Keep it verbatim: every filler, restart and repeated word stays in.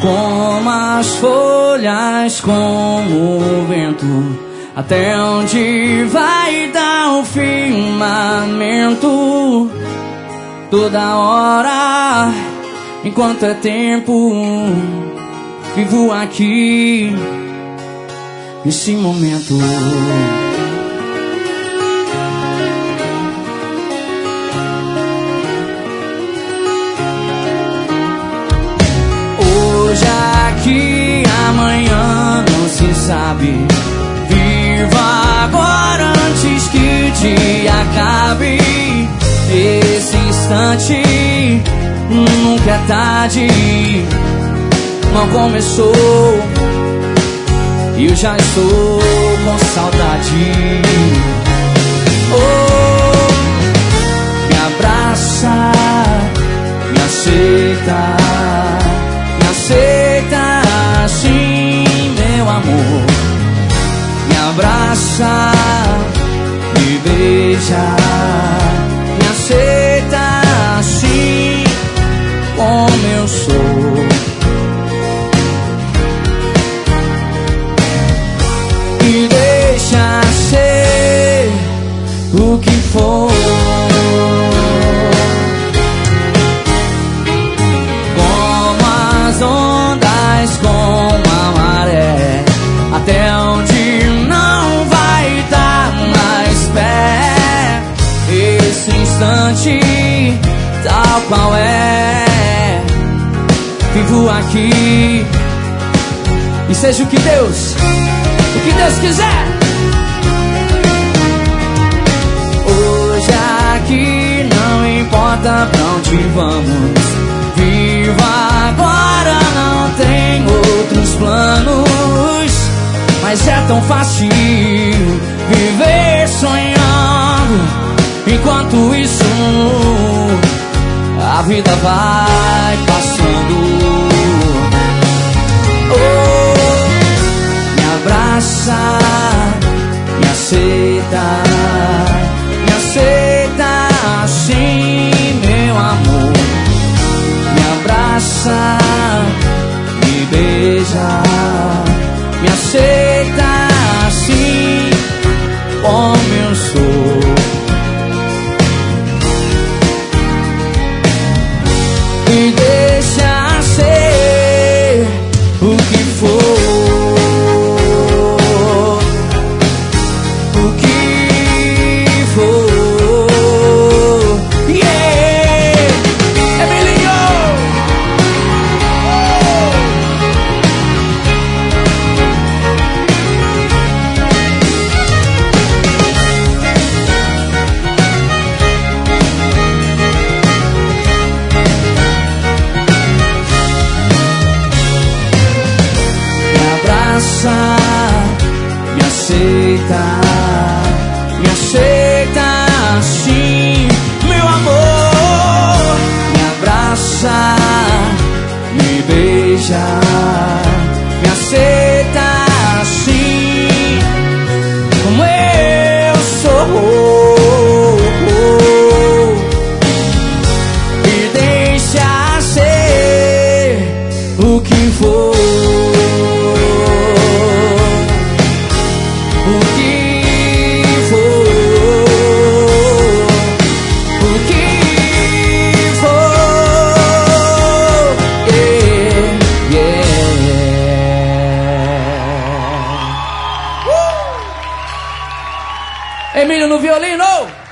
como as folhas, como o vento. Até onde vai dar o firmamento? Toda hora, enquanto é tempo, vivo aqui, nesse momento. Hoje aqui, amanhã não se sabe. Viva agora antes que o dia acabe. Esse instante nunca é tarde. Mal começou e eu já estou com saudade. Oh, me abraça, me aceita, me aceita assim, meu amor. Me abraça, me beija, me aceita assim como eu sou. Me deixa ser o que for. Como as ondas, como a maré, até onde não vai dar mais pé. Esse instante, tal qual é, vivo aqui. E seja o que Deus, o que Deus quiser. Hoje aqui não importa pra onde vamos. Viva agora, não tem outros planos. Mas é tão fácil viver sonhando. Enquanto isso, a vida vai passando. Oh, me abraça, me aceita, me aceita assim, meu amor. Me abraça, me beija, me aceita assim como eu sou. Me deixa ser o que for, o que for. Yeah, Emílio! Me aceita, me aceita assim, meu amor. Me abraça, me beija, me aceita assim como eu sou. Me deixa ser o que for. Emílio no violino!